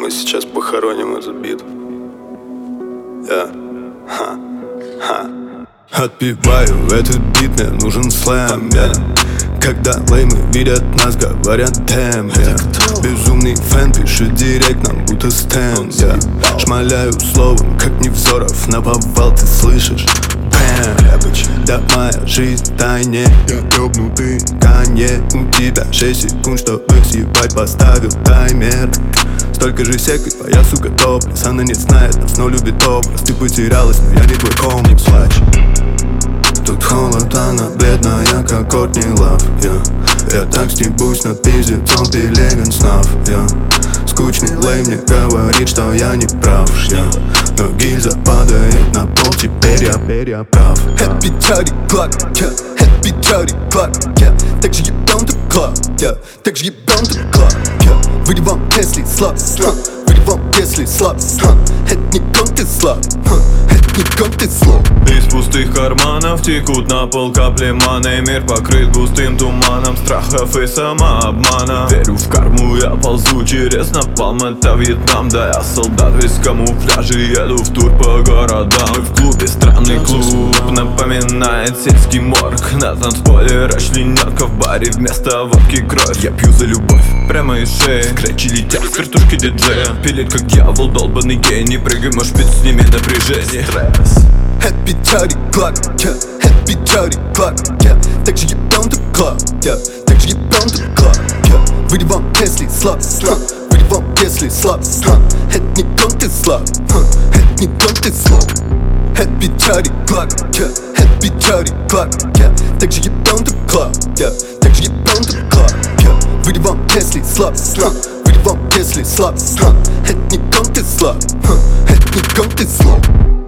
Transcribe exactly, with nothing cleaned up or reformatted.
мы сейчас похороним этот бит. Yeah. Ха. Ха. Отпеваю этот бит, мне нужен слэм, yeah. Когда леймы видят нас, говорят damn, yeah. Безумный фэн пишет директ нам, будто стенд, yeah. Шмаляю словом, как Невзоров, наповал, ты слышишь? Бэм, да моя жизнь тайне, я ёбнутый Канье. У тебя шесть секунд, чтобы съебать, поставил таймер. Столько же секой, твоя сука топлес. Она не знает нас, но любит образ. Ты потерялась, но я не твой комикс, плачь. Тут холод, она бледная, как Кортни Лав, yeah. Я так стебусь над пиздецом Пелевин снав, yeah. Скучный лей мне говорит, что я не прав, yeah. Но гильза падает на пол, теперь я, теперь я прав. Happy Charlie Clark, yeah. Happy Charlie Clark, yeah. Так же ебан ты клаб, yeah. Так же ебан ты клаб, yeah. Выйди вам, если слаб, ха. Выйди вам, если слаб, ха. Это не ком ты слаб, ха. Это не ком ты слаб. Из пустых карманов текут на пол капли маны. Мир покрыт густым туманом страхов и самообмана. Верю в карму, я ползу через напалм. Это Вьетнам, да я солдат весь в камуфляже. Еду в тур по городам. Мы в клубе, странный клуб напоминает сельский морг. На танцполе расчлененка, в баре вместо водки кровь. Я пью за любовь, прямо из шеи. Скретчи летят с картошки диджея. Пилит как дьявол, долбанный гений. Прыгай, можешь пить, сними напряжение. Стресс. Happy Charlie Clark, yeah. Happy Charlie Clark, yeah. Так же ебан ты клаб, yeah. Так же ебан ты клаб, yeah. Выйди вам, если слаб, ха. Выйди вам, если слаб, ха. Это не ком ты слаб, ха. Это не ком ты слаб. Happy Charlie Clark, yeah. Happy Charlie Clark, yeah. Так же ебан ты клаб, yeah. Так же ебан ты клаб, yeah. Выйди вам, если слаб, ха. Выйди вам, если слаб, ха. Это не ком ты слаб, ха. Это не ком ты слаб.